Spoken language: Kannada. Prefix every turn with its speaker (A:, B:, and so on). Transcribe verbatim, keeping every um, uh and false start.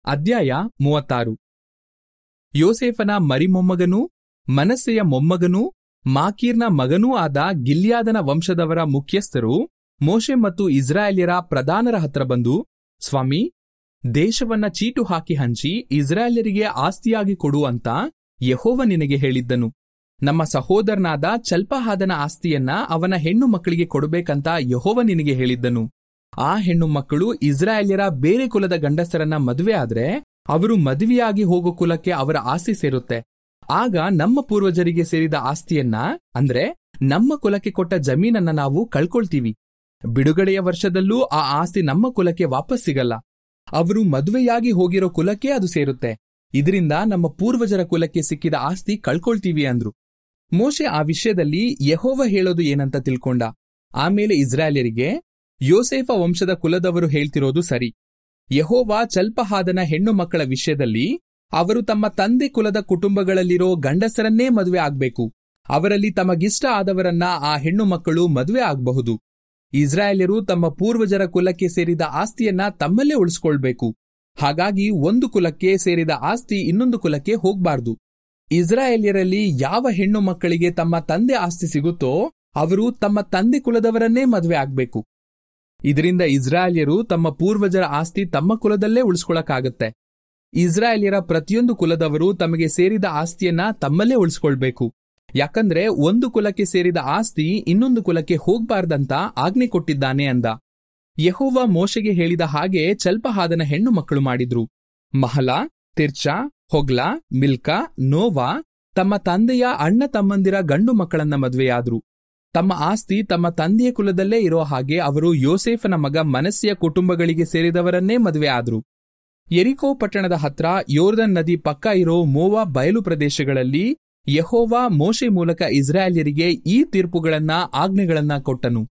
A: ಅಧ್ಯಾಯ ಮೂವತ್ತಾರು. ಯೋಸೇಫನ ಮರಿಮೊಮ್ಮಗನೂ ಮನಸ್ಸೆಯ ಮೊಮ್ಮಗನೂ ಮಾಕೀರ್ನ ಮಗನೂ ಆದ ಗಿಲ್ಯಾದನ ವಂಶದವರ ಮುಖ್ಯಸ್ಥರು ಮೋಶೆ ಮತ್ತು ಇಸ್ರಾಯೇಲ್ಯರ ಪ್ರಧಾನರ ಹತ್ರ ಬಂದು, ಸ್ವಾಮಿ, ದೇಶವನ್ನ ಚೀಟು ಹಾಕಿ ಹಂಚಿ ಇಸ್ರಾಯೇಲ್ಯರಿಗೆ ಆಸ್ತಿಯಾಗಿ ಕೊಡು ಅಂತ ಯೆಹೋವ ನಿನಗೆ ಹೇಳಿದ್ದನು. ನಮ್ಮ ಸಹೋದರನಾದ ಚಲ್ಪಹಾದನ ಆಸ್ತಿಯನ್ನ ಅವನ ಹೆಣ್ಣು ಮಕ್ಕಳಿಗೆ ಕೊಡಬೇಕಂತ ಯೆಹೋವ ನಿನಗೆ ಹೇಳಿದ್ದನು. ಆ ಹೆಣ್ಣು ಮಕ್ಕಳು ಇಸ್ರಾಯೇಲ್ಯರ ಬೇರೆ ಕುಲದ ಗಂಡಸರನ್ನ ಮದುವೆ ಆದ್ರೆ ಅವರು ಮದುವೆಯಾಗಿ ಹೋಗೋ ಕುಲಕ್ಕೆ ಅವರ ಆಸ್ತಿ ಸೇರುತ್ತೆ. ಆಗ ನಮ್ಮ ಪೂರ್ವಜರಿಗೆ ಸೇರಿದ ಆಸ್ತಿಯನ್ನ, ಅಂದ್ರೆ ನಮ್ಮ ಕುಲಕ್ಕೆ ಕೊಟ್ಟ ಜಮೀನನ್ನ ನಾವು ಕಳ್ಕೊಳ್ತೀವಿ. ಬಿಡುಗಡೆಯ ವರ್ಷದಲ್ಲೂ ಆ ಆಸ್ತಿ ನಮ್ಮ ಕುಲಕ್ಕೆ ವಾಪಸ್ ಸಿಗಲ್ಲ. ಅವರು ಮದುವೆಯಾಗಿ ಹೋಗಿರೋ ಕುಲಕ್ಕೆ ಅದು ಸೇರುತ್ತೆ. ಇದರಿಂದ ನಮ್ಮ ಪೂರ್ವಜರ ಕುಲಕ್ಕೆ ಸಿಕ್ಕಿದ ಆಸ್ತಿ ಕಳ್ಕೊಳ್ತೀವಿ ಅಂದ್ರು. ಮೋಶೆ ಆ ವಿಷಯದಲ್ಲಿ ಯೆಹೋವ ಹೇಳೋದು ಏನಂತ ತಿಳ್ಕೊಂಡ. ಆಮೇಲೆ ಇಸ್ರಾಯೇಲ್ಯರಿಗೆ, ಯೋಸೇಫ ವಂಶದ ಕುಲದವರು ಹೇಳ್ತಿರೋದು ಸರಿ. ಯೆಹೋವ ಚಲ್ಪಹಾದನ ಹೆಣ್ಣು ಮಕ್ಕಳ ವಿಷಯದಲ್ಲಿ ಅವರು ತಮ್ಮ ತಂದೆ ಕುಲದ ಕುಟುಂಬಗಳಲ್ಲಿರೋ ಗಂಡಸರನ್ನೇ ಮದುವೆ ಆಗ್ಬೇಕು. ಅವರಲ್ಲಿ ತಮಗಿಷ್ಟ ಆದವರನ್ನ ಆ ಹೆಣ್ಣು ಮಕ್ಕಳು ಮದುವೆ ಆಗಬಹುದು. ಇಸ್ರಾಯೇಲ್ಯರು ತಮ್ಮ ಪೂರ್ವಜರ ಕುಲಕ್ಕೆ ಸೇರಿದ ಆಸ್ತಿಯನ್ನ ತಮ್ಮಲ್ಲೇ ಉಳಿಸ್ಕೊಳ್ಬೇಕು. ಹಾಗಾಗಿ ಒಂದು ಕುಲಕ್ಕೆ ಸೇರಿದ ಆಸ್ತಿ ಇನ್ನೊಂದು ಕುಲಕ್ಕೆ ಹೋಗ್ಬಾರ್ದು. ಇಸ್ರಾಯೇಲ್ಯರಲ್ಲಿ ಯಾವ ಹೆಣ್ಣು ಮಕ್ಕಳಿಗೆ ತಮ್ಮ ತಂದೆ ಆಸ್ತಿ ಸಿಗುತ್ತೋ ಅವರು ತಮ್ಮ ತಂದೆ ಕುಲದವರನ್ನೇ ಮದುವೆ ಆಗ್ಬೇಕು. ಇದರಿಂದ ಇಸ್ರಾಯೇಲ್ಯರು ತಮ್ಮ ಪೂರ್ವಜರ ಆಸ್ತಿ ತಮ್ಮ ಕುಲದಲ್ಲೇ ಉಳಿಸ್ಕೊಳಕ್ಕಾಗತ್ತೆ. ಇಸ್ರಾಯೇಲ್ಯರ ಪ್ರತಿಯೊಂದು ಕುಲದವರು ತಮಗೆ ಸೇರಿದ ಆಸ್ತಿಯನ್ನ ತಮ್ಮಲ್ಲೇ ಉಳಿಸ್ಕೊಳ್ಬೇಕು. ಯಾಕಂದ್ರೆ ಒಂದು ಕುಲಕ್ಕೆ ಸೇರಿದ ಆಸ್ತಿ ಇನ್ನೊಂದು ಕುಲಕ್ಕೆ ಹೋಗ್ಬಾರ್ದಂತ ಆಜ್ಞೆ ಕೊಟ್ಟಿದ್ದಾನೆ ಅಂದ. ಯೆಹೋವ ಮೋಶೆಗೆ ಹೇಳಿದ ಹಾಗೆ ಚಲ್ಪಹಾದನ ಹೆಣ್ಣು ಮಕ್ಕಳು ಮಾಡಿದ್ರು. ಮಹಲಾ, ತಿರ್ಚಾ, ಹೊಗ್ಲಾ, ಮಿಲ್ಕಾ, ನೋವಾ ತಮ್ಮ ತಂದೆಯ ಅಣ್ಣ ತಮ್ಮಂದಿರ ಗಂಡು ಮಕ್ಕಳನ್ನ ಮದುವೆಯಾದ್ರು. ತಮ್ಮ ಆಸ್ತಿ ತಮ್ಮ ತಂದೆಯ ಕುಲದಲ್ಲೇ ಇರೋ ಹಾಗೆ ಅವರು ಯೋಸೇಫನ ಮಗ ಮನಸ್ಸೆಯ ಕುಟುಂಬಗಳಿಗೆ ಸೇರಿದವರನ್ನೇ ಮದುವೆ ಆದ್ರು. ಯೆರಿಕೋ ಪಟ್ಟಣದ ಹತ್ರ ಯೋರ್ದನ್ ನದಿ ಪಕ್ಕ ಇರೋ ಮೋವಾ ಬಯಲು ಪ್ರದೇಶಗಳಲ್ಲಿ ಯೆಹೋವ ಮೋಶೆ ಮೂಲಕ ಇಸ್ರಾಯೇಲ್ಯರಿಗೆ ಈ ತೀರ್ಪುಗಳನ್ನ ಆಜ್ಞೆಗಳನ್ನ ಕೊಟ್ಟನು.